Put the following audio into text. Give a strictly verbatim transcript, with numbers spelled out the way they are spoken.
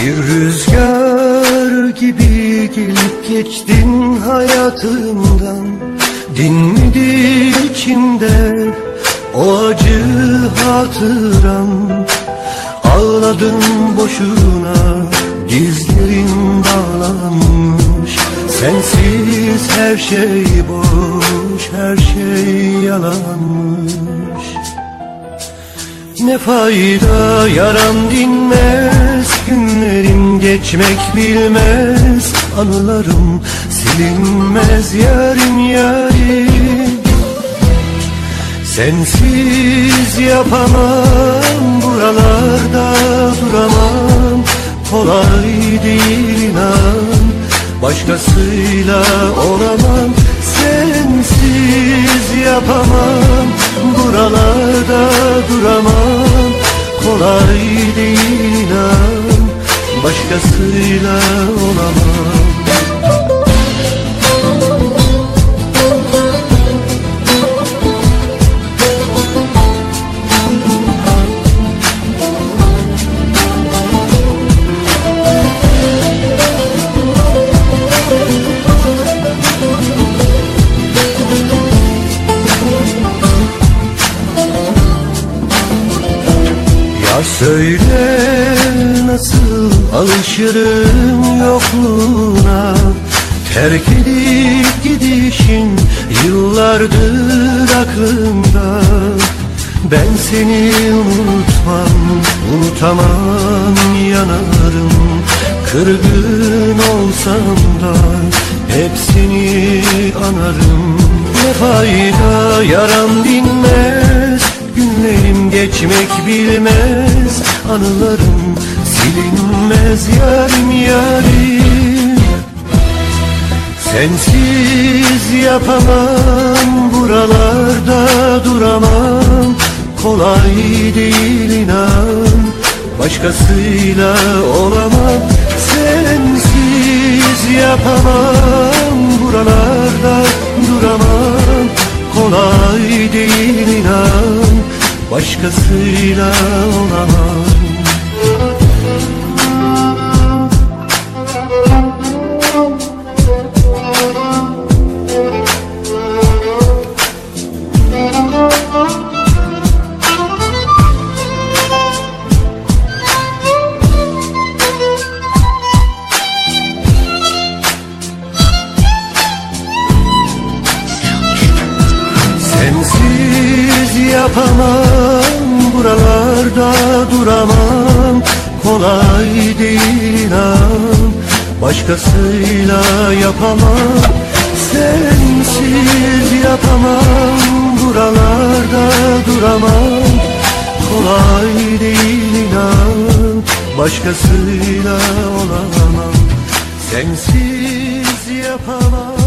Bir rüzgar gibi gelip geçtin hayatımdan. Dinmedi içimde o acı hatıram. Ağladım boşuna, dizlerim bağlanmış. Sensiz her şey boş, her şey yalanmış. Ne fayda, yaram dinmez, günlerim geçmek bilmez. Anılarım silinmez, yarim yarim. Sensiz yapamam, buralarda duramam. Kolay değil inan, başkasıyla olamam. Sensiz yapamam, buralarda duramam. Kolay değil inan, başkasıyla olamam. Söyle nasıl alışırım yokluğuna, terk edip gidişin yıllardır aklımda. Ben seni unutmam, unutamam, yanarım. Kırgın olsam da hep seni anarım. Ne fayda, yaram dinmez, günlerim geçmek bilmez. Anılarım silinmez, yarim yarim. Sensiz yapamam, buralarda duramam. Kolay değil inan, başkasıyla olamam. Sensiz yapamam, buralarda duramam. Kolay değil inan, başkasıyla olamam. Sensiz yapamam, buralarda duramam. Kolay değil inan, başkasıyla yapamam. Sensiz yapamam, buralarda duramam. Kolay değil inan, başkasıyla olamam. Sensiz yapamam.